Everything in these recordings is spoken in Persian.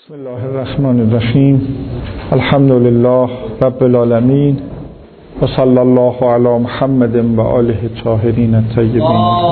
بسم الله الرحمن الرحیم. الحمد لله رب العالمین و صلی الله علی محمد و آله الطاهرین الطیبین.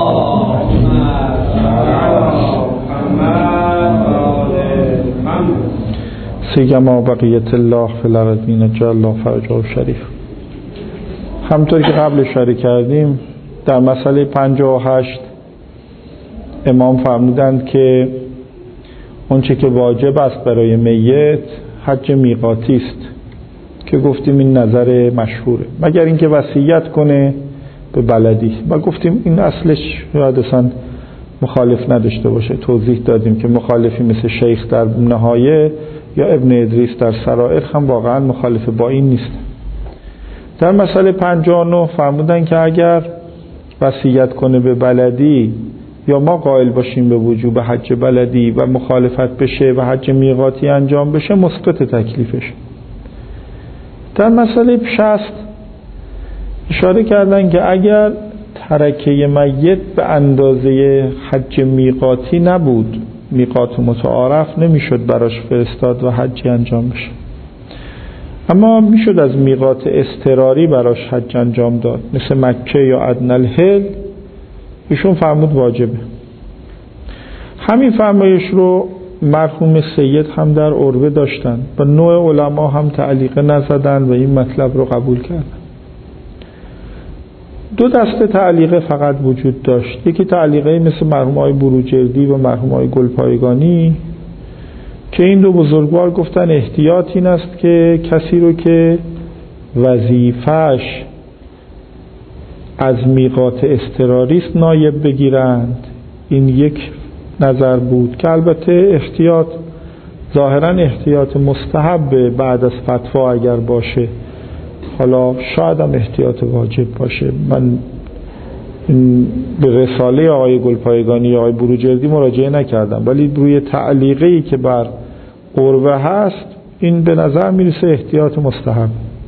سیما بقیت الله فی الارضین جل الله فرجه شریف. همطور که قبل اشاره کردیم در مسئله 58 امام فرمودند که اونچه که واجب است برای میت حج میقاتی است که گفتیم این نظر مشهوره، مگر اینکه وصیت کنه به بلدی. و گفتیم این اصلش شاید اصلا مخالف نداشته باشه. توضیح دادیم که مخالفی مثل شیخ در نهایه یا ابن ادریس در سرائر هم واقعا مخالف با این نیست. در مسئله 59 فرمودن که اگر وصیت کنه به بلدی یا ما قائل باشیم به وجوب حج بلدی و مخالفت بشه و حج میقاتی انجام بشه مثبت تکلیفش. در مسئله 60 اشاره کردن که اگر ترکه میت به اندازه حج میقاتی نبود، میقات متعارف، نمیشد براش فرستاد و حج انجام بشه، اما میشد از میقات اضطراری براش حج انجام داد مثل مکه یا ادنی الحل. ایشون فرمود واجبه. همین فرمایش رو مرحوم سید هم در عروه داشتن و نوع علما هم تعلیقه نزدن و این مطلب رو قبول کردن. دو دسته تعلیقه فقط وجود داشت. یکی تعلیقه مثل مرحوم های بروجردی و مرحوم های گلپایگانی که این دو بزرگوار گفتن احتیاط این است که کسی رو که وظیفه‌اش از میقات اضطراری است نایب بگیرند. این یک نظر بود که البته احتیاط ظاهرا احتیاط مستحب بعد از فتوا اگر باشه، حالا شاید هم احتیاط واجب باشه. من به رساله آقای گلپایگانی یا آقای بروجردی مراجعه نکردم، ولی روی تعلیقی که بر عروه هست این به نظر میرسه احتیاط مستحب.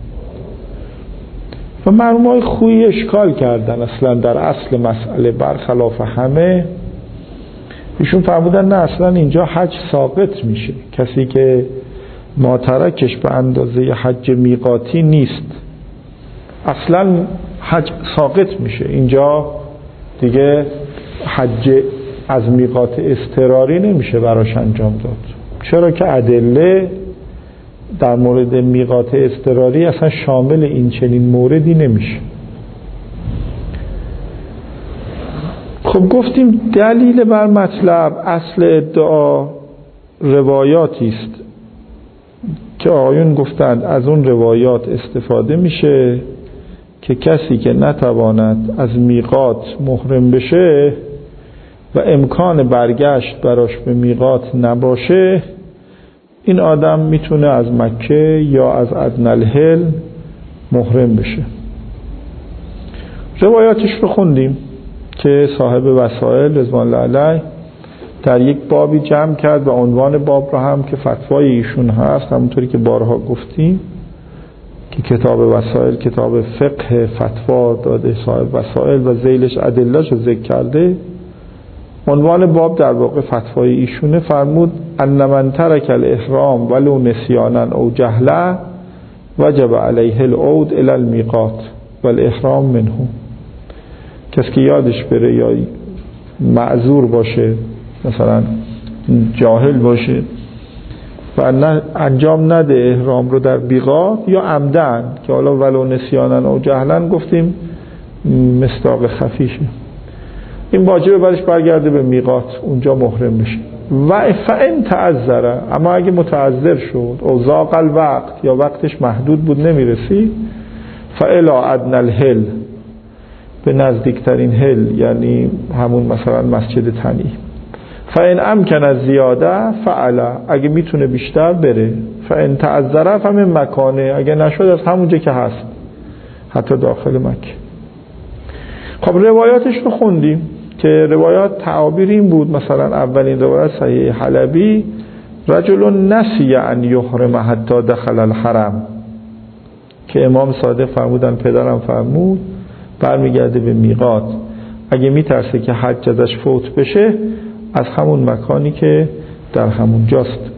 و مرحومای خویی اشکال کردن اصلا در اصل مسئله برخلاف همه. ایشون فرمودن نه، اصلا اینجا حج ساقط میشه. کسی که ماترکش به اندازه حج میقاتی نیست اصلا حج ساقط میشه. اینجا دیگه حج از میقات اضطراری نمیشه براش انجام داد، چرا که ادله در مورد میقات اضطراری اصلا شامل این چنین موردی نمیشه. خب گفتیم دلیل بر مطلب اصل ادعا روایاتی است که آقایون گفتند از اون روایات استفاده میشه که کسی که نتواند از میقات محرم بشه و امکان برگشت براش به میقات نباشه، این آدم میتونه از مکه یا از ادنی الحل محرم بشه. روایاتش رو خوندیم که صاحب وسائل رضوان الله علیه در یک بابی جمع کرد و عنوان باب رو هم که فتوای ایشون هست همونطوری که بارها گفتیم که کتاب وسائل کتاب فقه فتوا داده صاحب وسائل و ذیلش ادله‌اش رو ذکر کرده. عنوان باب در واقع فتوای ایشونه. فرمود ان من ترک الاحرام ولو نسیانا او جهلا وجب علیه العود الی المیقات والاحرام منه. کسی که یادش بره یا معذور باشه، مثلا جاهل باشه و انجام نده احرام رو در میقات یا عمدن، که حالا ولو نسیانا او جهلا گفتیم مصداق خفیشه، این واجبه برش برگرده به میقات اونجا محرم بشه. و فإن تعذر، اما اگه متعذر شد او ضاق الوقت یا وقتش محدود بود نمیرسی، فإلی ادنی الحل، به نزدیکترین حل یعنی همون مثلا مسجد تنعیم. فإن امکن از زیاده فعلا، اگه میتونه بیشتر بره. فإن تعذر فمن مکانه، اگه نشد از همونجا که هست حتی داخل مکه. خب روایاتش رو خوندیم که روایات تعابیر این بود. مثلا اولین روایت صحیح حلبی رجل نسی ان یحرم حتی دخل الحرم، که امام صادق فرمودن پدرم فرمود برمیگرده به میقات اگه میترسه که حج ازش فوت بشه از همون مکانی که در همون جاست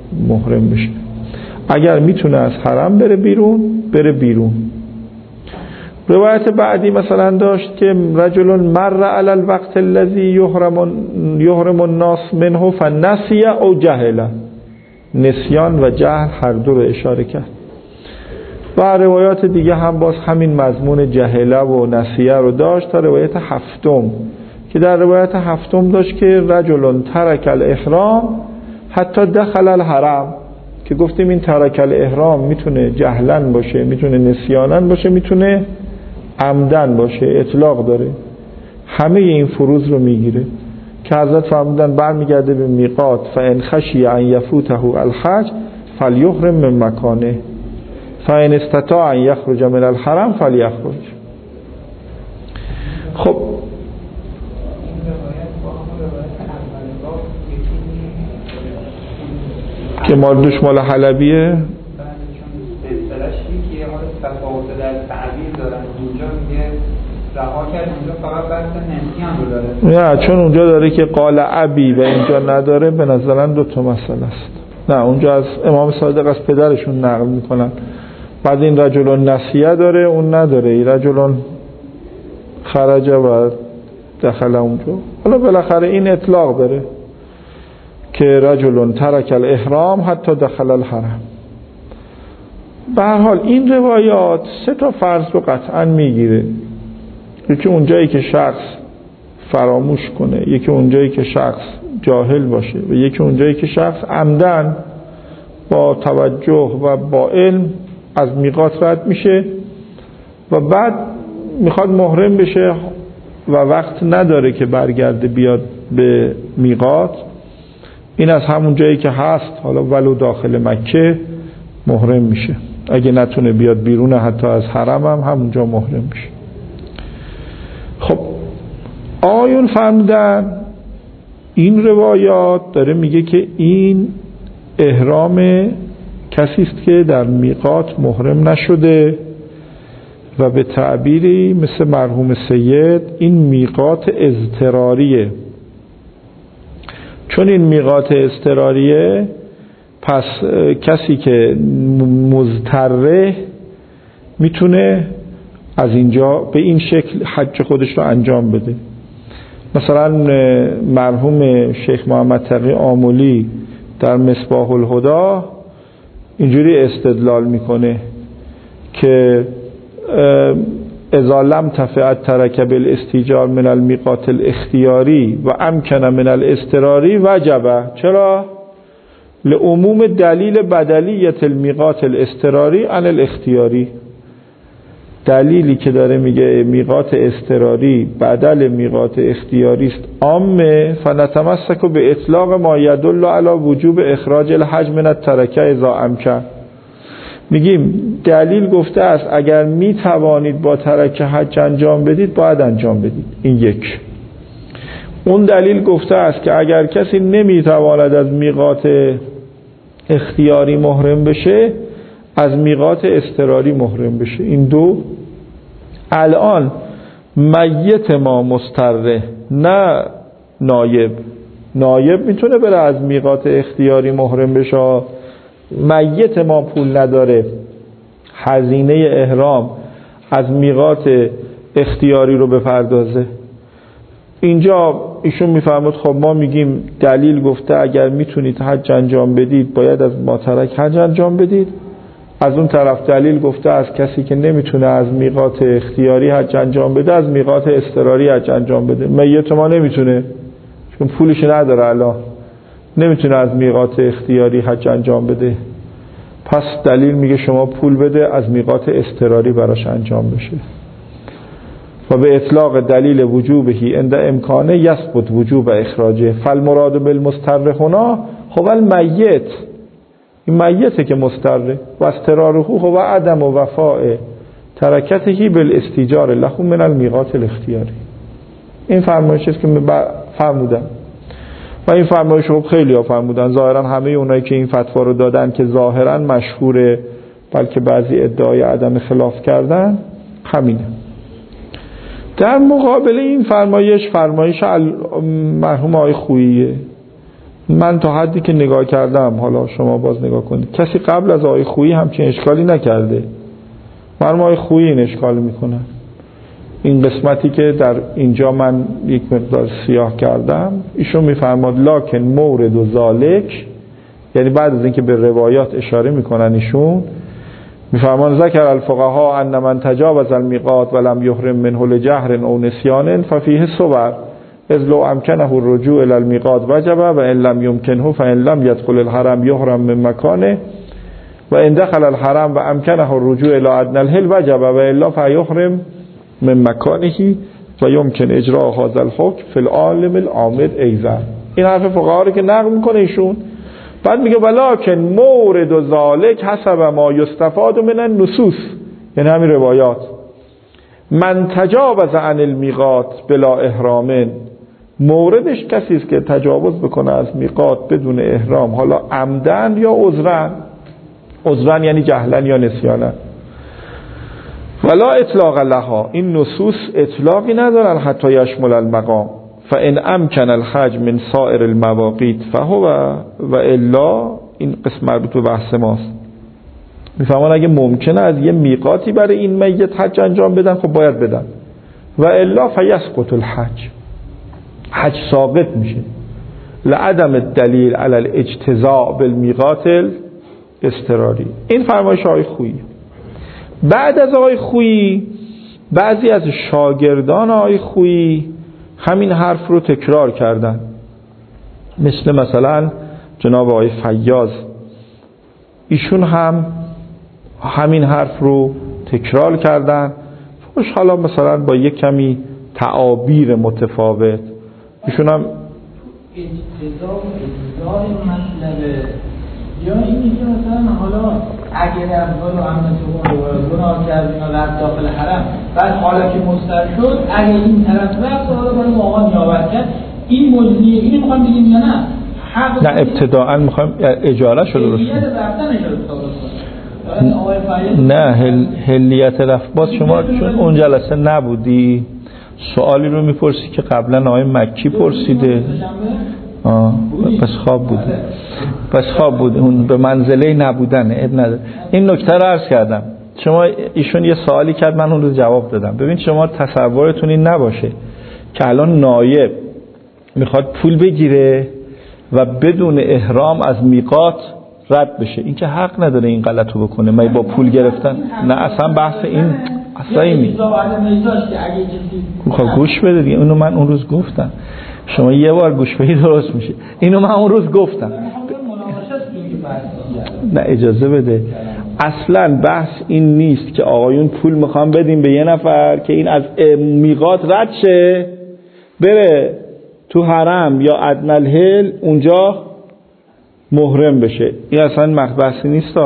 محرم بشه. اگر میتونه از حرم بره بیرون. روایت بعدی مثلا داشت که رجل مر علی الوقت الذی یحرم الناس منه فنسی او جهل. نسیان و جهل هر دو رو اشاره کرد. و روایات دیگه هم باز همین مضمون جهله و نسیه رو داشت تا روایت هفتم که در روایت هفتم داشت که رجل ترک الاحرام حتی دخل الحرم، که گفتیم این ترک الاحرام میتونه جهلن باشه، میتونه نسیانن باشه، میتونه عمدن باشه، اطلاق داره، همه این فروض رو میگیره که حضرت فرمودن برمیگرده به میقات فان خشی ان یفوته الحج فلیحرم من مکانه فان استطاع ان یخرج من الحرم فلیخرج. خب که مال مال حلبیه تفاوت در تعبیر دارن. اونجا میگه رها کرد، اونجا فقط بحث نسیان رو داره. نه، چون اونجا داره که قال ابی و اینجا نداره، به نظرن دو تا مسئله است. نه، اونجا از امام صادق از پدرشون نقل میکنن. بعد این رجل نسیه داره، اون نداره. این رجل خرج و دخل اونجا. حالا بالاخره این اطلاق داره که رجل ترک الاحرام حتی دخل الحرم. به هر حال این روایات سه تا فرض رو قطعا میگیره. یکی اونجایی که شخص فراموش کنه، یکی اونجایی که شخص جاهل باشه و یکی اونجایی که شخص عمدن با توجه و با علم از میقات رد میشه و بعد میخواد محرم بشه و وقت نداره که برگرده بیاد به میقات. این از همون جایی که هست، حالا ولو داخل مکه، محرم میشه. اگه نتونه بیاد بیرون حتی از حرم هم همونجا محرم میشه. خب آیون فرمودن این روایات داره میگه که این احرام کسی است که در میقات محرم نشده و به تعبیری مثل مرحوم سید این میقات اضطراریه. چون این میقات اضطراریه، پس کسی که مضطره میتونه از اینجا به این شکل حج خودش رو انجام بده. مثلا مرحوم شیخ محمد تقی آملی در مصباح الهدی اینجوری استدلال میکنه که اذا لم تفعت ترک بالاستیجار من المیقات الاختیاری و امکن من الاضطراری وجبه. چرا؟ لعموم دلیل بدلیت المیقات الاضطراری عن الاختیاری. دلیلی که داره میگه میقات اضطراری بدل میقات اختیاری است عامه، فنتمسک به اطلاق ما یدل علی وجوب اخراج الحج من الترکه اذا امکن. میگیم دلیل گفته است اگر میتوانید با ترک حج انجام بدید باید انجام بدید. این یک. اون دلیل گفته است که اگر کسی نمیتواند از میقات اختیاری محرم بشه، از میقات اضطراری محرم بشه. این دو. الان میت ما مضطره، نه نایب میتونه بره از میقات اختیاری محرم بشه. میت ما پول نداره هزینه احرام از میقات اختیاری رو بپردازه. اینجا ایشون میفرماد خب ما میگیم دلیل گفته اگر میتونید حج انجام بدید باید از ماترک حج انجام بدید. از اون طرف دلیل گفته از کسی که نمیتونه از میقات اختیاری حج انجام بده از میقات اضطراری حج انجام بده. میت ما نمیتونه چون پولش نداره، الان نمیتونه از میقات اختیاری حج انجام بده. پس دلیل میگه شما پول بده از میقات اضطراری براش انجام بشه. و به اطلاق دلیل وجوبهی عند امکانه یثبت وجوب اخراجه. فالمراد بالمضطر هنا هو المیت. این میته که مضطره و استراره هو عدم و وفاء ترکته بالاستیجار له من المیقات الاختیاری. این فرمایشی است که فرمودن و این فرمایش رو خیلی ها فرمودن. ظاهرا همه اونایی که این فتوا رو دادن که ظاهرا مشهوره، بلکه بعضی ادعای عدم خلاف کردن، همینه. در مقابل این فرمایش مرحوم آقای خوییه من تا حدی که نگاه کردم، حالا شما باز نگاه کنید، کسی قبل از آقای خویی همچین اشکالی نکرده. مرحوم آقای خویی این اشکال میکنه. این قسمتی که در اینجا من یک مقدار سیاه کردم، ایشون میفرماد لکن مورد و ذالک، یعنی بعد از اینکه به روایات اشاره میکنن ایشون میفرمان ذکر الفقهاء ان من تجاوز المیقات ولم یحرم منه لجهر او نسیان ففیه صور اذ لو امکنه الرجوع الى المیقات وجب و ان لم یمکنه فان لم يدخل الحرم یحرم من مکانه و ان دخل الحرم و امکنه الرجوع الى ادنى الحل وجب و الا فیحرم من مکانه و یمکن اجراء هذا الحکم فی العالم العامر ایضا. این حرف فقها رو که نقل میکنه ایشون، بعد میگه ولکن مورد و ذالک حسب ما یستفاد من النصوص، یعنی همین روایات، من تجاوز عن المیقات بلا احرام، موردش کسی است که تجاوز بکنه از میقات بدون احرام، حالا عمدن یا عذرن. عذرن یعنی جهلن یا نسیانن. ولا اطلاق لها، این نصوص اطلاقی ندارن حتی یشمل المقام. فان امکن الحج من سائر المواقیت فهو و الا، این قسم مربوط به بحث ماست. میفهمان اگه ممکنه از یه میقاتی برای این میت حج انجام بدن، خب باید بدن. و الا فیسقط الحج، حج ساقط میشه لعدم الدلیل علی الاجتزاء بالمیقات الاضطراری. این فرمایش آقای خویی. بعد از آقای خویی بعضی از شاگردان آقای خویی همین حرف رو تکرار کردن، مثلا جناب آقای فیاض، ایشون هم همین حرف رو تکرار کردن، حالا مثلا با یک کمی تعابیر متفاوت. ایشون هم اجتزاء مطلبه، یا اینی که مثلا حالا اگر افضل و امنتون گناه کردین و رفت داخل حرم، بعد حالا که مستر شد اگه این طرف رفت حالا باید آقا نیابت کرد، این مجزیه. اینی میخوام بگیم یا نه؟ نه ابتداعا میخوایم اجاره شده درست نه هلیت رفت. باز شما چون اون جلسه نبودی سوالی رو میپرسی که قبلا آقای مکی پرسیده. پس خواب بود اون به منزله نبودن. این نکته رو عرض کردم. شما ایشون یه سوالی کرد، من اون رو جواب دادم. ببین شما تصورتون این نباشه که الان نایب میخواد پول بگیره و بدون احرام از میقات رد بشه. این که حق نداره این غلطو بکنه. من با پول گرفتن نه، اصلا بحث این اصلا نیست. خب گوش بده دیگه. اونو من اون روز گفتم. شما یه بار گوش بدید درست میشه. اینو من اون روز گفتم. نه اجازه بده. اصلا بحث این نیست که آقایون پول میخوام بدیم به یه نفر که این از میقات رد شه بره تو حرم یا ادنی الحل اونجا محرم بشه. این اصلا بحثی نیست.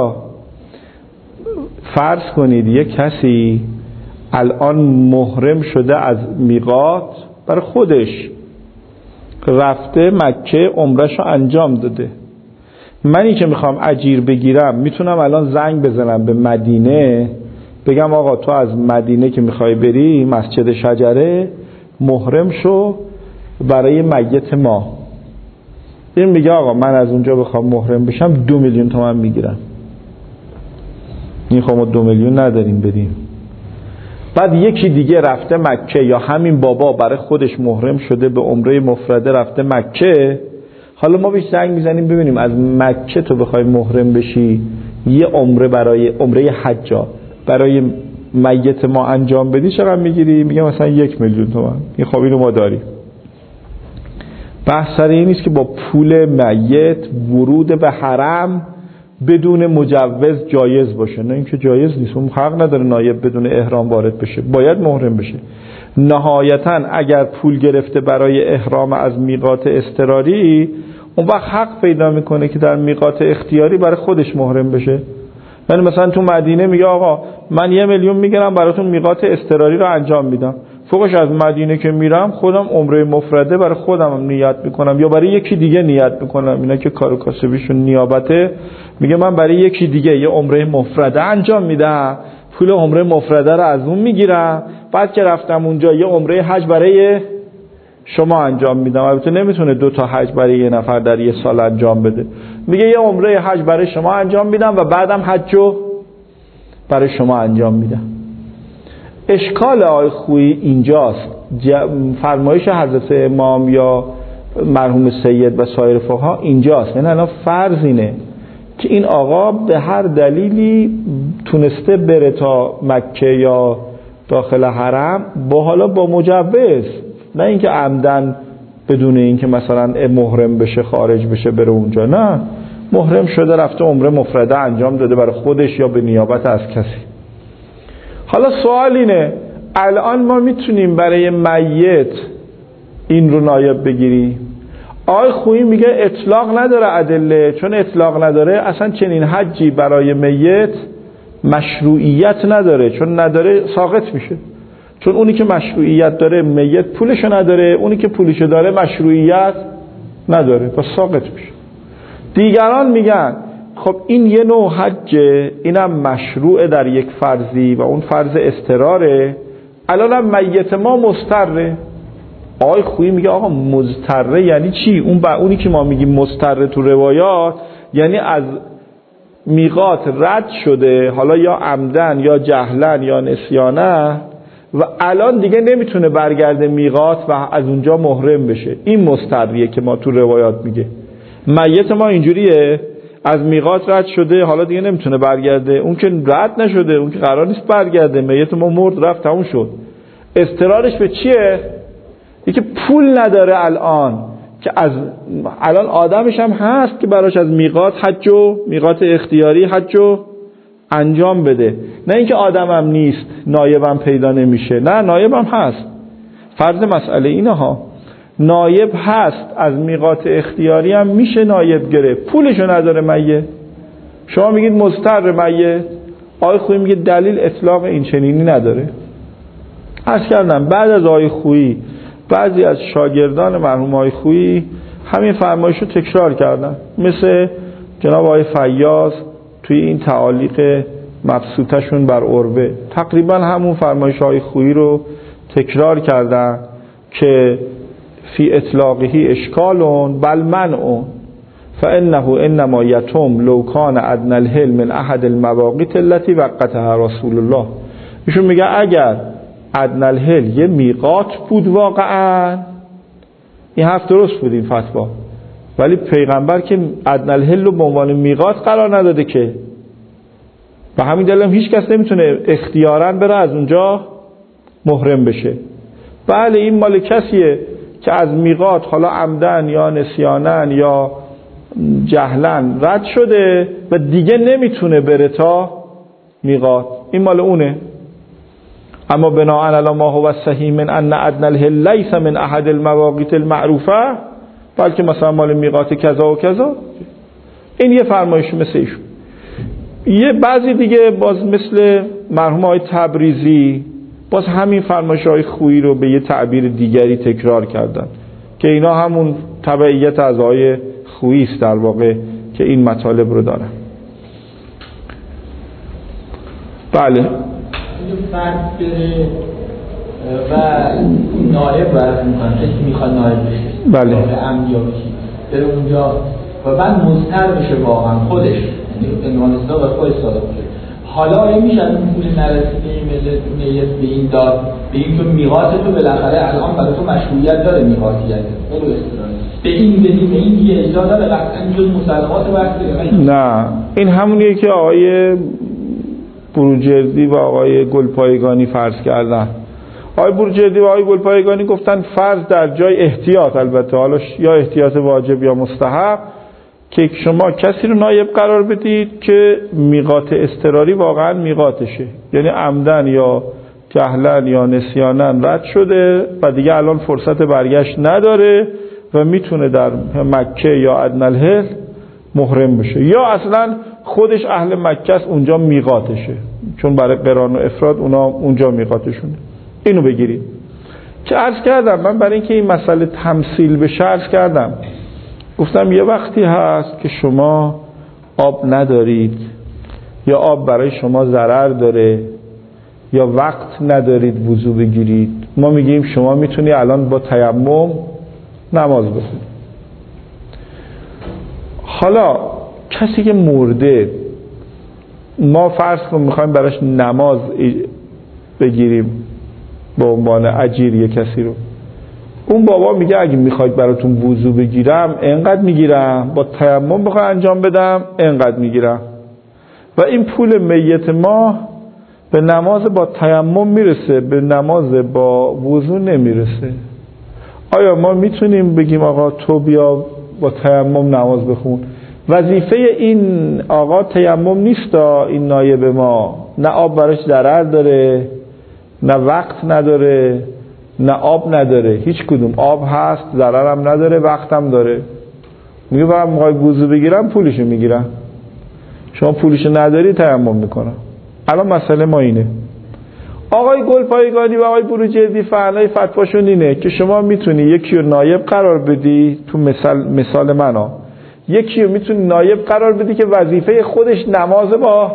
فرض کنید یه کسی الان محرم شده از میقات برای خودش، رفته مکه عمرهشو انجام داده. منی که میخوام اجیر بگیرم میتونم الان زنگ بزنم به مدینه بگم آقا تو از مدینه که میخوای بری مسجد شجره محرم شو برای میت ما. این میگه آقا من از اونجا بخوام محرم بشم 2 میلیون تومان میگیرم. این خب ما 2 میلیون نداریم بدیم. بعد یکی دیگه رفته مکه یا همین بابا برای خودش محرم شده به عمره مفرده رفته مکه. حالا ما بهش زنگ میزنیم ببینیم از مکه تو بخوای محرم بشی یه عمره برای عمره حجا برای میت ما انجام بدی چقدر میگیری؟ میگه مثلا 1 میلیون تومان. این خب اینو ما داریم. بحث سر این نیست که با پول میت ورود به حرم بدون مجوز جایز باشه. نه اینکه جایز نیست. اون حق نداره نایب بدون احرام وارد بشه، باید محرم بشه. نهایتا اگر پول گرفته برای احرام از میقات اضطراری اون وقت حق پیدا میکنه که در میقات اختیاری برای خودش محرم بشه. یعنی مثلا تو مدینه میگه آقا من 1 میلیون میگیرم براتون میقات اضطراری رو انجام میدم، فوقش از مدینه که میرم خودم عمره مفرده برای خودم نیت میکنم یا برای یکی دیگه نیت میکنم. اینا که کار و کاسبیشون نیابته، میگه من برای یکی دیگه یه عمره مفرده انجام میدم، پول عمره مفرده رو از اون میگیرم، بعد که رفتم اونجا یه عمره حج برای شما انجام میدم. البته نمیتونه 2 تا حج برای یه نفر در یه سال انجام بده. میگه یه عمره حج برای شما انجام میدم و بعدم حجو برای شما انجام میدم. اشکال آقای خویی اینجاست. فرمایش حضرت امام یا مرحوم سید و سایر فقها اینجاست. یعنی الان فرض اینه که این آقا به هر دلیلی تونسته بره تا مکه یا داخل حرم حالا با مجوز، نه اینکه عمدن بدون اینکه مثلا محرم بشه خارج بشه بره اونجا، نه، محرم شده رفته عمره مفرده انجام داده برای خودش یا به نیابت از کسی. حالا سوال اینه الان ما میتونیم برای میت این رو نایب بگیریم؟ آقای خویی میگه اطلاق نداره ادله، چون اطلاق نداره اصلا چنین حجی برای میت مشروعیت نداره، چون نداره ساقط میشه. چون اونی که مشروعیت داره میت پولشو نداره، اونی که پولشو داره مشروعیت نداره، پس ساقط میشه. دیگران میگن خب این یه نوع حجه، اینم مشروع در یک فرضی و اون فرض اضطراره، الانم میت ما مضطره. آقای خویی میگه آقا مضطره یعنی چی؟ اونی که ما میگیم مضطره تو روایات یعنی از میقات رد شده، حالا یا عمدن یا جهلن یا نسیانه، و الان دیگه نمیتونه برگرده میقات و از اونجا محرم بشه. این مضطریه که ما تو روایات میگه. میت ما اینجوریه، از میقات رد شده، حالا دیگه نمیتونه برگرده. اون که رد نشده، اون که قرار نیست برگرده، میت ما مرد رفت تموم شد. اضطرارش به چیه؟ اینکه پول نداره الان، که از الان آدمش هم هست که براش از میقات اختیاری حجو انجام بده، نه اینکه آدمم نیست نایبم پیدا نمیشه، نه نایبم هست. فرض مسئله اینه ها، نایب هست، از میقات اختیاری هم میشه نایب گرفت، پولشو نداره میت. شما میگید مضطر میت، آقای خویی میگه دلیل اطلاق این چنینی نداره. عرض کردم بعد از آقای خویی بعضی از شاگردان مرحوم آقای خویی همین فرمایشو تکرار کردن، مثل جناب آقای فیاض توی این تعالیق مبسوطشون بر عروه تقریبا همون فرمایش آقای خویی رو تکرار کردن که فی اطلاقه اشکالون بل منعون فانه انما یتم لو کان ادنى الحل من احد المواقیت التي وقتها رسول الله. ایشون میگه اگر ادنى الحل یه میقات بود واقعا، این حرف درست بود این فتوا، ولی پیغمبر که ادنى الحل رو به عنوان میقات قرار نداده که، و همین دلیل هم هیچ کس نمیتونه اختیاراً بره از اونجا محرم بشه. بله این مال کسیه که از میقات حالا عمدن یا نسیانن یا جهلن رد شده و دیگه نمیتونه بره تا میقات، این مال اونه. اما بناء علی ما هو صحیح من ان ادنى الحل ليس من احد المواقیت المعروفه، بلکه مثلا مال میقات کذا و کذا. این یه فرمایش مثل ایشون. یه بعضی دیگه باز مثل مرحوم آقای تبریزی باز همین فرمایش های خویی رو به یه تعبیر دیگری تکرار کردن که اینا همون تبعیت از آقای خویی است در واقع که این مطالب رو دارن. بله فرد بره و نایب برد میکنن، کسی میخواد نایب بشه، بله امنیا بشید بره اونجا و بعد مضطر بشه واقعا خودش، یعنی عنوان اصلاح و خودش صادق بشه. حالا این میشه از اون پول نرسیده میت به این داد، به این که میقات تو بالاخره الان برای تو مشروعیت داره، میقاتیت به این بدیم به این دیگه اجازه داره قطعا جز مسلمات وقت. نه این همونیه که آقای بروجردی و آقای گلپایگانی فرض کردن. آقای بروجردی و آقای گلپایگانی گفتن فرض در جای احتیاط، البته حالا یا احتیاط واجب یا مستحب، که شما کسی رو نایب قرار بدید که میقات اضطراری واقعا میقاتشه، یعنی عمدن یا جهلن یا نسیانن رد شده و دیگه الان فرصت برگشت نداره و میتونه در مکه یا ادنى الحل محرم بشه، یا اصلا خودش اهل مکه است اونجا میقاتشه، چون برای قران و افراد اونا اونجا میقاتشونه. اینو بگیرید که عرض کردم من برای اینکه این مسئله تمثیل بشه عرض کردم، گفتم یه وقتی هست که شما آب ندارید یا آب برای شما ضرر داره یا وقت ندارید وضو بگیرید، ما میگیم شما میتونی الان با تیمم نماز بخونی. حالا کسی که مرده، ما فرض کن میخوایم براش نماز بگیریم به عنوان اجیر یک کسی رو، اون بابا میگه اگه میخواید براتون وضو بگیرم اینقدر میگیرم، با تیمم بخوام انجام بدم اینقدر میگیرم، و این پول میت ما به نماز با تیمم میرسه، به نماز با وضو نمیرسه. آیا ما میتونیم بگیم آقا تو بیا با تیمم نماز بخون؟ وظیفه این آقا تیمم نیست، این نایب ما نه آب براش ضرر داره، نه وقت نداره، نه آب نداره، هیچ کدوم. آب هست، ضرر هم نداره، وقت هم داره. میگه برام میخوای وضو بگیرم پولشو میگیرم، شما پولشو نداری تیمم میکنم. الان مسئله ما اینه. آقای گلپایگانی و آقای بروجردی فعلای فتواشون اینه که شما میتونی یکی رو نایب قرار بدی، تو مثال منو یکی رو میتونی نایب قرار بدی که وظیفه خودش نماز با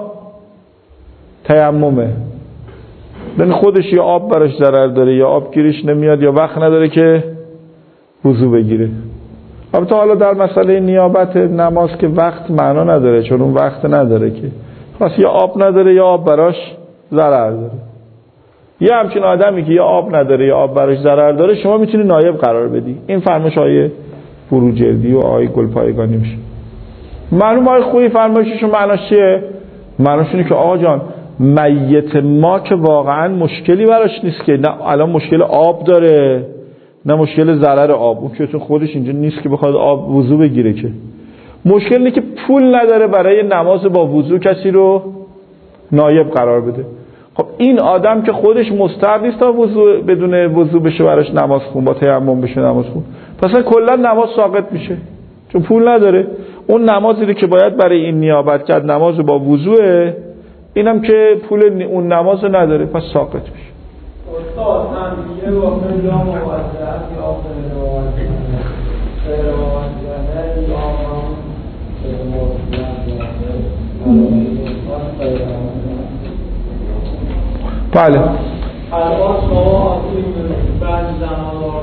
تیممه، ببین خودش یا آب براش ضرر داره یا آب گیرش نمیاد یا وقت نداره که وضو بگیره. البته حالا در مسئله نیابت نماز که وقت معنا نداره، چون اون وقت نداره که پس یا آب نداره یا آب براش ضرر داره. یه همچین آدمی که یا آب نداره یا آب براش ضرر داره شما میتونی نایب قرار بدی. این فرمایش آیه بروجردی و آیه گلپایگانی میشه. معلوم آیه خوبی فرمایششون معناش چیه؟ معناش اینه که آقا جان میت ما که واقعا مشکلی براش نیست که، نه الان مشکل آب داره نه مشکل ضرر آب، اون که خودش اینجا نیست که بخواد آب وضو بگیره، که مشکل اینه که پول نداره برای نماز با وضو کسی رو نایب قرار بده. خب این آدم که خودش مستحق نیست تا وضو بدون وضو بشه براش نماز خون، با تیمم بشه نماز خون، پس کلا نماز ساقط میشه چون پول نداره. اون نمازی که باید برای این نیابت کرد نماز با وضوه، اینم که پول اون نماز نداره پس ساقط میشه. استاد هم یه واقعا یا موضوعات یا بله. الان شما بعد زنان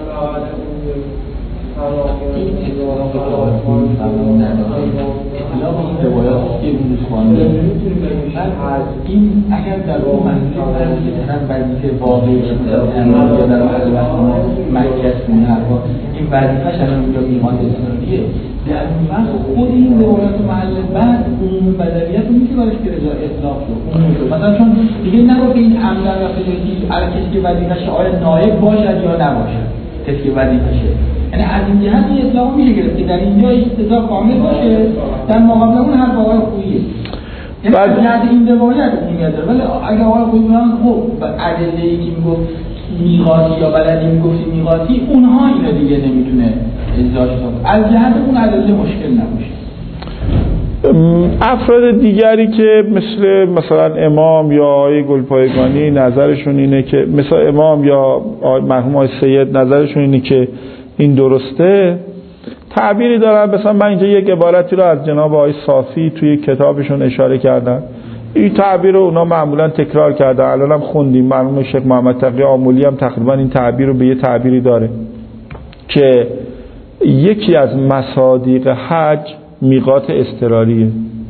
این اگر در اون منظور مثلا وظیفه واقعی یا در مرکز این وظیفه‌ش الان اونجا میخواد اصلاحیه، در اون وقت خود این روایات محل بعد اون بدلیت اونی که براش که رضا اطلاق شد مثلا چون دیگه نگو که این عمدن و خجالتی هر کسی که وظیفه‌ش آیا نایب باشد یا نباشد، کسی که وظیفه‌شه، یعنی از این جهت این اطلاق میشه گرفت که در اینجا اقتضا کامل باشه، در مقابل اون هر آقای خوییه. یعنی از جهت این روایت میاد، ولی اگه آقای خویی میگن خب ادله‌ای که میگفت میقاتی یا بلدی میگفتی میقاتی، اونها اینو دیگه نمیتونه اجراش کنه، از جهت اون ادله مشکل نباشه. افراد دیگری که مثلا امام یا آقای گلپایگانی نظرشون اینه که مثلا امام یا مرحوم آقای سید نظرشون اینه که این درسته، تعبیری دارن. مثلا من اینجا یک عبارتی رو از جناب آقای صافی توی کتابشون اشاره کردن، این تعبیر رو اونا معمولا تکرار کردن، الان هم خوندیم. مرحوم شیخ محمد تقی آمولی هم تقریبا این تعبیر رو به یه تعبیری داره که یکی از مصادیق حج میقات اضطراریه.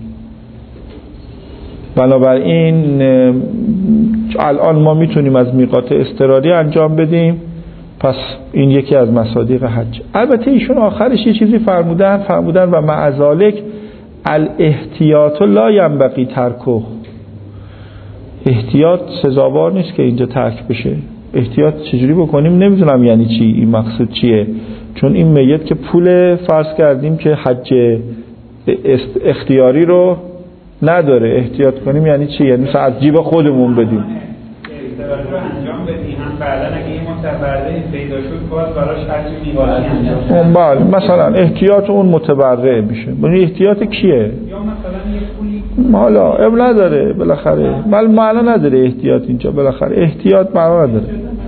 بنابراین الان ما میتونیم از میقات اضطراری انجام بدیم، پس این یکی از مصادیق حج. البته ایشون آخرش یه چیزی فرمودن و معذالک الاحتیاط لا ینبغی ترکه، احتیاط سزاوار نیست که اینجا ترک بشه. احتیاط چجوری بکنیم نمیدونم یعنی چی، این مقصود چیه، چون این میت که پول فرض کردیم که حج اختیاری رو نداره، احتیاط کنیم یعنی چی؟ یعنی مثلا از جیب خودمون بدیم انجام بدیم، هم بعداً اگه این متبرع پیدا شد باز براش حج می‌کنیم. بله مثلا احتیاط اون متبرع میشه. ببین احتیاط کیه؟ یا مثلا یه پولی حالا اب نداره بالاخره، بل معنا نداره احتیاط اینجا، بالاخره احتیاط معنا نداره.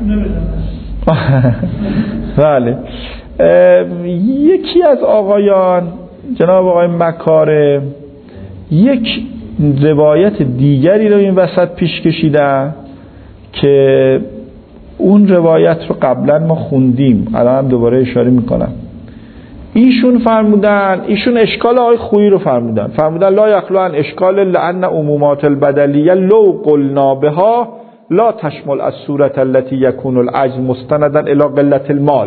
بله. یکی از آقایان جناب آقای مکاره یک روایت دیگری رو این وسط پیش کشیدن که اون روایت رو قبلا ما خوندیم، الان هم دوباره اشاره میکنم. ایشون فرمودن، ایشون اشکال آقای خویی رو فرمودن لا یخلو عن اشکال لأن عمومات البدلیه لو قلنا بها لا تشمل از صورت التي یکون العجز مستندا الی قلت المال.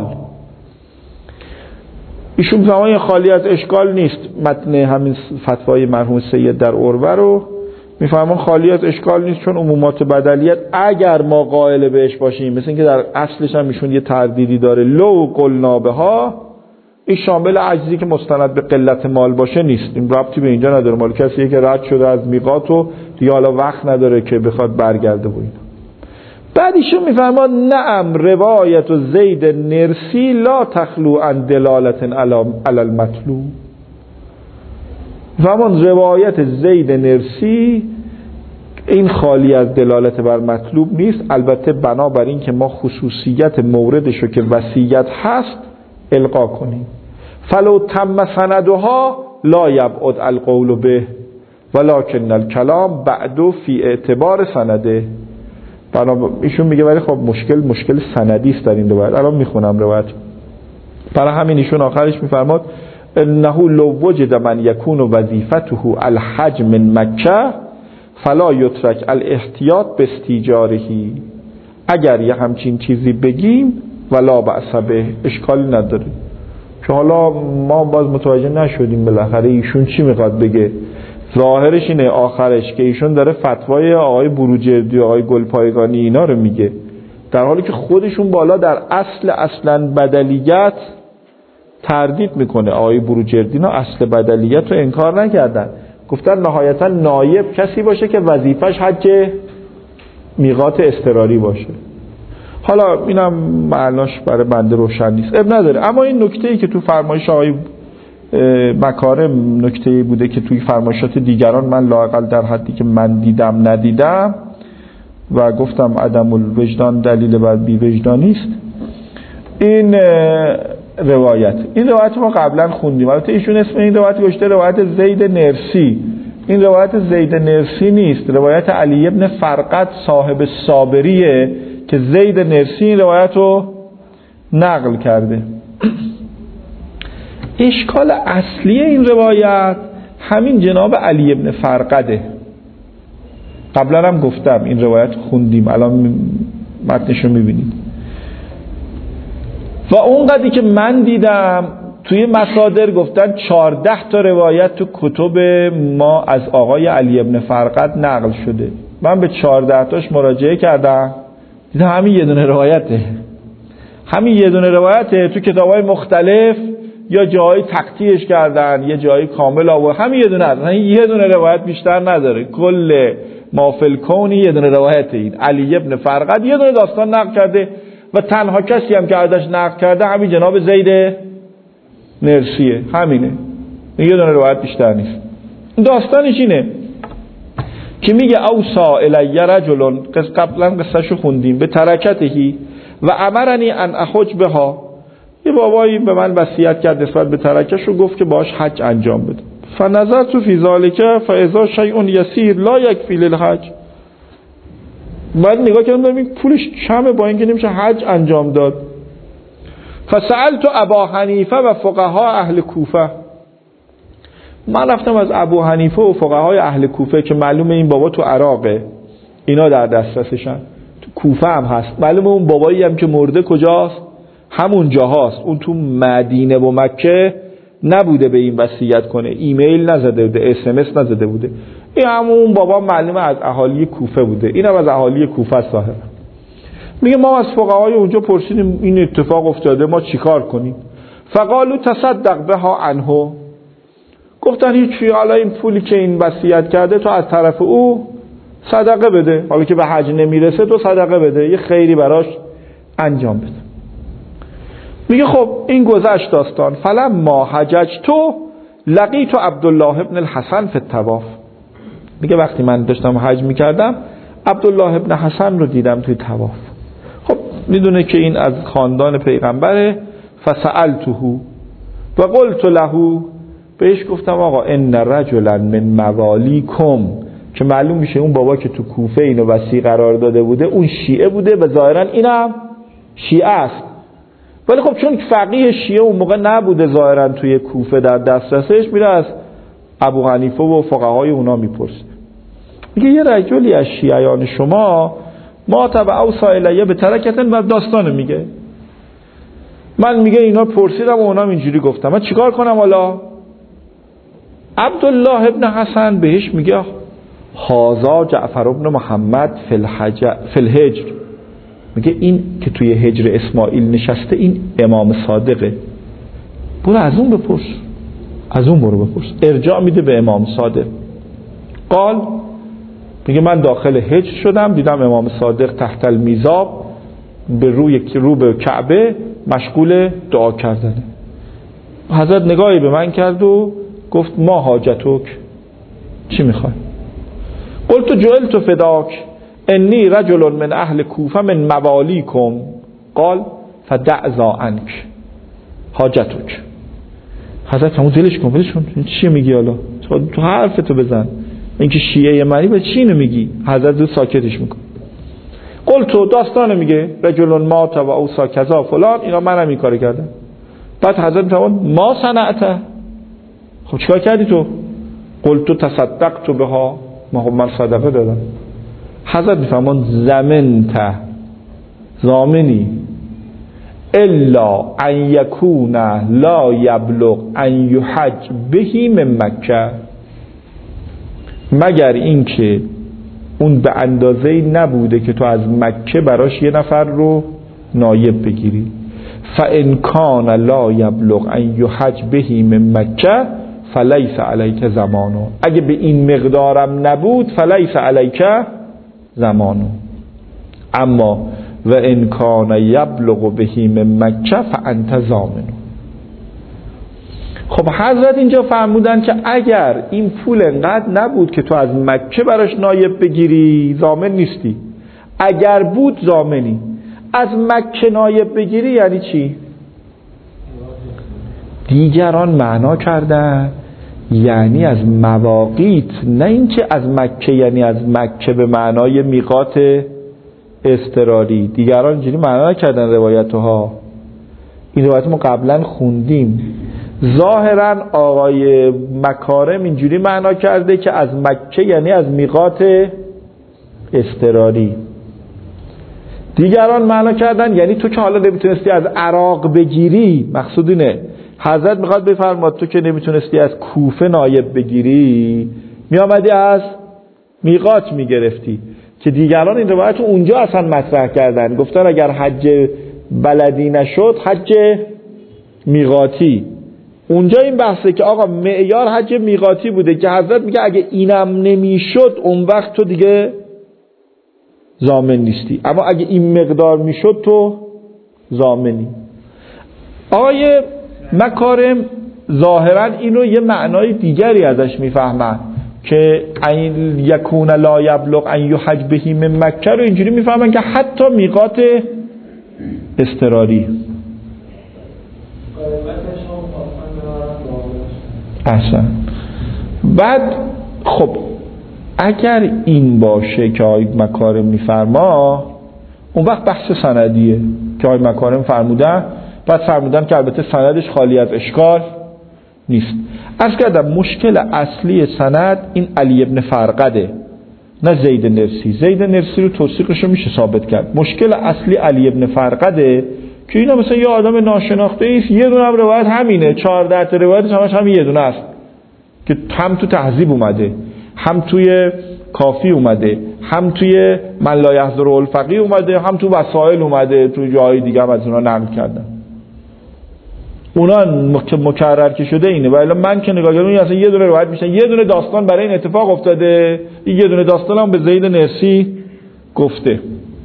ایشون فرمودن خالی از اشکال نیست. متن همین فتوای مرحوم سید در عروه رو میفهمون خالی از اشکال نیست، چون عمومات بدلیت اگر ما قائل بهش باشیم، مثل اینکه در اصلش هم ایشون یه تردیدی داره، لو قلنا بها، این شامل عجزی که مستند به قلت مال باشه نیست. این ربطی به اینجا نداره. مال کسیه که رد شده از میقات و دیگه حالا وقت نداره که بخواد برگرده و اینا. بعد ایشون میفرماد نعم روایت زید نرسی لا تخلو عن دلالت علی المطلوب. فرمان روایت زید نرسی این خالی از دلالت بر مطلوب نیست، البته بنابر این که ما خصوصیت موردشو که وصیت هست القا کنیم. فلو تم سندها لا یبعد القول به ولکن الکلام بعد فی اعتبار سنده. ایشون میگه ولی خب مشکل سندی است در این روایت. الان میخونم روایت. برای همین ایشون آخرش میفرماد انه لو وجد من یکون وظیفته الحج من مکه فلا یترک الاحتیاط باستیجارهی. اگر یه همچین چیزی بگیم ولا بأس به، اشکالی نداره. که حالا ما باز متوجه نشدیم بالاخره ایشون چی میخواد بگه. ظاهرش اینه آخرش که ایشون داره فتوای آقای بروجردی و آقای گلپایگانی اینا رو میگه، در حالی که خودشون بالا در اصلا بدلیت تردید میکنه. آقای بروجردی اینا اصل بدلیت رو انکار نکردن، گفتن نهایتا نایب کسی باشه که وظیفش حج میقات اضطراری باشه. حالا اینم معناش برای بنده روشن نیست، اب نداره. اما این نکته‌ای که تو فرمایش آقای مکارم نکته‌ای بوده که توی فرمایشات دیگران من لااقل در حدی که من دیدم ندیدم و گفتم عدم الوجدان دلیل بر بی وجدانی است. این روایت ما قبلا خوندیم. البته ایشون اسم این روایت گذاشته روایت زید نرسی. این روایت زید نرسی نیست، روایت علی ابن فرقد صاحب صابریه که زید نرسی این روایت رو نقل کرده. اشکال اصلی این روایت همین جناب علی ابن فرقده. قبلا هم گفتم این روایت خوندیم، الان متنشو میبینید. و اونقدری که من دیدم توی مصادر گفتن 14 تا روایت تو کتب ما از آقای علی ابن فرقد نقل شده. من به 14 تاش مراجعه کردم، دیدم همین یه دونه روایته. همین یه دونه روایته. تو کتاب‌های مختلف یا جایی تقطیعش کردن، یه جایی کامل آورد. همین یه دونه است. یه دونه روایت بیشتر نداره. کل ما فی الکون یه دونه روایته. این علی ابن فرقد یه دونه داستان نقل کرده و تنها کسی هم که ازش نقل کرده همین جناب زید نرسیه. همینه. یه دونه روایت بیشتر نیست. داستانش اینه که میگه اوصا الی رجل، قبلا قصهشو خوندیم، به ترکتهی و امرنی ان احج بها. یه بابایی به من وصیت کرد نسبت به ترکش و گفت که باش حج انجام بده. فنظرت فی ذلک فاذا شیء یسیر لا یکفی للحج. بعد نگاه کردم این پولش کمه با اینکه نمیشه حج انجام داد. فسألت ابا حنیفه و فقها اهل کوفه. من رفتم از ابو حنیفه و فقهای اهل کوفه که معلومه این بابا تو عراقه، اینا در دسترسشن، تو کوفه هم هست. معلومه اون بابایی هم که مرده کجاست؟ همون جاهاست. اون تو مدینه و مکه نبوده به این وصیت کنه، ایمیل نزده بوده، SMS نزده بوده. این همون بابا معلومه از اهالی کوفه بوده، این هم از اهالی کوفه است ظاهرا. میگه ما از فقهای اونجا پرسیدیم این اتفاق افتاده، ما چیکار کنیم؟ فقالو تصدق بها عنه. گفتن هیچی، حالا این پولی که این وصیت کرده تو از طرف او صدقه بده، حالا که به حج نمیرسه تو صدقه بده، یه خیری براش انجام بده. میگه خب این گذشت داستان. فلما حججت لقیت عبدالله ابن الحسن فی الطواف. میگه وقتی من داشتم حج میکردم عبدالله ابن حسن رو دیدم توی طواف. خب میدونه که این از خاندان پیغمبره. فسألته و قلت له، بهش گفتم آقا ان رجلا من موالیکم، که معلوم میشه اون بابا که تو کوفه اینو وصی قرار داده بوده اون شیعه بوده و ظاهرا اینم شیعه است، ولی خب چون فقیه شیعه اون موقع نبوده ظاهرا توی کوفه در دسترسش، میره از ابو حنیفه و فقهای اونا میپرسه. میگه یه رجلی از شیعیان شما ما تبع اوصایلیه به ترکتن و داستانه میگه. من میگه اینا پرسیدم و اونا اینجوری گفتم، من چیکار کنم حالا؟ عبدالله ابن حسن بهش میگه هازا جعفر ابن محمد فی الهجر، میگه این که توی هجر اسماعیل نشسته این امام صادقه، برو از اون بپرس، از اون برو بپرس. ارجاع میده به امام صادق. قال میگه من داخل هجر شدم، دیدم امام صادق تحت المیزاب به رو به کعبه مشغول دعا کردنه. حضرت نگاهی به من کرد و گفت ما حاجتک، چی میخوای؟ قلت جعلت فداک انی رجل من اهل کوفه من موالیکم. قال فدع ذا عنک حاجتک. حضرت همون دلش کن، ولش کن، چی میگی حالا؟ تو حرفتو بزن، اینکه شیعه منی به چی نمیگی؟ حضرت دو ساکتش میکن. قلت داستان میگه رجل ما و اوسا کذا فلان، اینا منم این کارو کردم. بعد حضرت فرمود ما صنعت، خب چیکار کردی تو؟ قلت تصدقت بها، من صدقه دادم. حضرت فرمود زمنت، زامنی الا ان یکون لا یبلغ ان یحج بهی من مکه، مگر اینکه اون به اندازه‌ای نبوده که تو از مکه براش یه نفر رو نایب بگیری. فان کان لا یبلغ ان یحج بهی من مکه فلیس علیک زمانو، اگه به این مقدارم نبود فلیس علیک زمانو، اما و ان کان یبلغ بهی من مکه فانت ضامن. خب حضرت اینجا فرمودن که اگر این پول انقدر نبود که تو از مکه براش نایب بگیری ضامن نیستی، اگر بود ضامنی. از مکه نایب بگیری یعنی چی؟ دیگران معنا کردن یعنی از مواقیت، نه اینکه از مکه یعنی از مکه به معنای میقات اضطراری. دیگران اینجوری معنا کردن روایتها، این روایت ما قبلا خوندیم. ظاهرا آقای مکارم اینجوری معنا کرده که از مکه یعنی از میقات اضطراری. دیگران معنا کردن یعنی تو که حالا نمیتونستی از عراق بگیری، مقصود اینه حضرت میخواد بفرماد تو که نمیتونستی از کوفه نایب بگیری میامدی از میقات میگرفتی، که دیگران این روایت رو اونجا اصلا مطرح کردن، گفتن اگر حج بلدی نشد حج میقاتی. اونجا این بحثه که آقا معیار حج میقاتی بوده که حضرت میگه اگه اینم نمیشد اون وقت تو دیگه ضامن نیستی، اما اگه این مقدار میشد تو ضامنی. آقای مکارم ظاهرا اینو یه معنای دیگری ازش میفهمن که این یکون لا یبلغ ان یحج بهی من مکه رو اینجوری میفهمن که حتی میقات اضطراری. احسن. بعد خب اگر این باشه که آقای مکارم میفرما، اون وقت بحث سندیه که آقای مکارم فرمودن، بعد فرمودن که البته سندش خالی از اشکال نیست. عرض کردم مشکل اصلی سند این علی ابن فرقده، نه زید نرسی. زید نرسی رو توثیقش رو میشه ثابت کرد. مشکل اصلی علی ابن فرقده که اینا مثلا یه آدم ناشناخته ایست، یه دونه هم روایت همینه، 14 تا روایت همش هم یه دونه است که هم تو تهذیب اومده، هم توی کافی اومده، هم توی من لا یحضر الفقیه اومده، هم تو وسائل اومده، تو جای دیگه هم از اونا نقل کردن. اونا مکرر که شده اینه. ولی من که نگاه کردم اصلا یه دونه روایت میشن، یه دونه داستان برای این اتفاق افتاده، یه دونه داستان هم به زید نرسی گفته.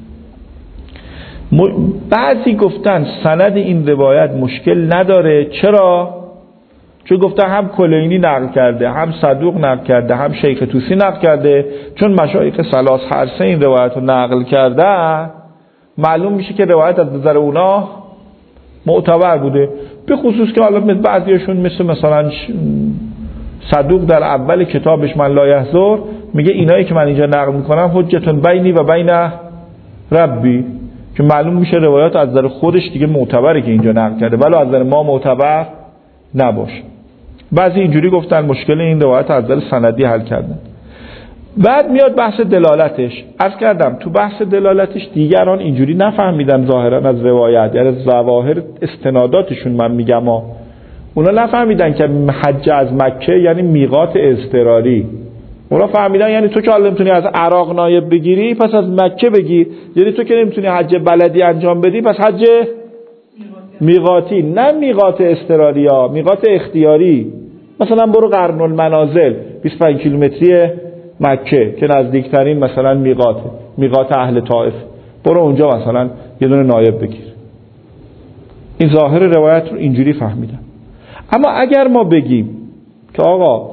بعضی گفتن سند این روایت مشکل نداره. چرا؟ چون گفتن هم کلینی نقل کرده، هم صدوق نقل کرده، هم شیخ طوسی نقل کرده. چون مشایخ ثلاث هر سه این روایت رو نقل کرده، معلوم میشه که روایت از نظر اونا معتبر بوده. به خصوص که حالا بعضیشون مثلا صدوق در اول کتابش من لا یحضر میگه اینایی که من اینجا نقل میکنم حجتون بینی و بین ربی، که معلوم میشه روایات از نظر خودش دیگه معتبره که اینجا نقل کرده، ولی از نظر ما معتبر نباشه. بعضی اینجوری گفتن مشکل این روایت از نظر سندی حل کردن. بعد میاد بحث دلالتش. عرض کردم تو بحث دلالتش دیگران اینجوری نفهمیدن ظاهرا از روایت، یعنی ظواهر استناداتشون من میگم اونا نفهمیدن که حج از مکه یعنی میقات اضطراری. اونا فهمیدن یعنی تو که حالا نمیتونی از عراق نایب بگیری پس از مکه بگیر، یعنی تو که نمیتونی حج بلدی انجام بدی پس حج میقاتی، نه میقات اضطراری ها، میقات اختیاری. مثلا برو قرن المنازل 25 کیلومتری مکه که نزدیکترین مثلا میقات اهل طائف، برو اونجا مثلا یه دونه نایب بگیر. این ظاهر روایت رو اینجوری فهمیدن. اما اگر ما بگیم که آقا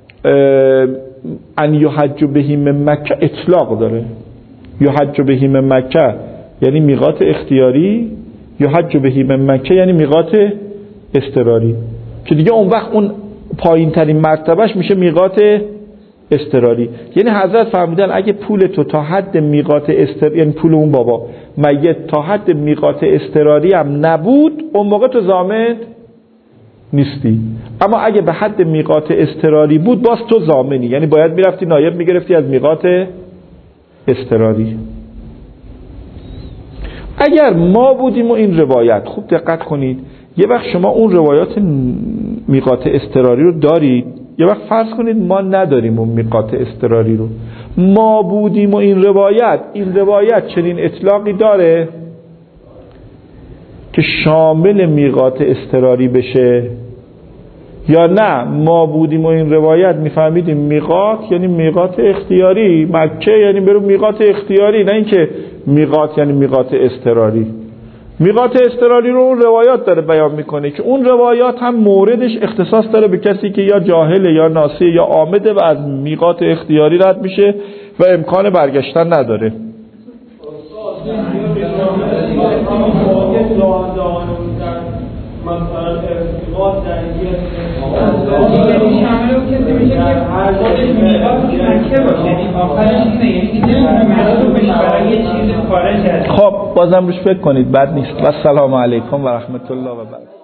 ان یحج بهم مکه اطلاق داره، یحج بهم مکه یعنی میقات اختیاری، یحج بهم مکه یعنی میقات اضطراری، که دیگه اون وقت اون پایین ترین مرتبهش میشه میقات اضطراری. یعنی حضرت فهمیدن اگه پول تو تا حد میقات اضطراری، یعنی پول اون بابا میت تا حد میقات اضطراری هم نبود، اون موقع تو ضامن نیستی. اما اگه به حد میقات اضطراری بود باز تو ضامنی، یعنی باید میرفتی نایب میگرفتی از میقات اضطراری. اگر ما بودیم و این روایت، خوب دقت کنید، یه وقت شما اون روایات میقات اضطراری رو دارید، یه وقت فرض کنید ما نداریم اون میقات اضطراری رو، ما بودیم و این روایت چنین اطلاقی داره که شامل میقات اضطراری بشه یا نه؟ ما بودیم و این روایت میفهمیدیم میقات یعنی میقات اختیاری، مکه یعنی برو میقات اختیاری، نه اینکه میقات یعنی میقات اضطراری. میقات اضطراری رو اون روایات داره بیان میکنه که اون روایات هم موردش اختصاص داره به کسی که یا جاهله یا ناسیه یا عامده و از میقات اختیاری رد میشه و امکان برگشتن نداره. مثلا ارتباط در یعنی شامل کسی میشه که خودش میقات مکه باشه، یعنی آخرش اینه، یعنی دیگه مراد بشه برای یه چیز خارج از. خب بازم روش فکر کنید، بد نیست. و السلام علیکم و رحمت الله و برکاته.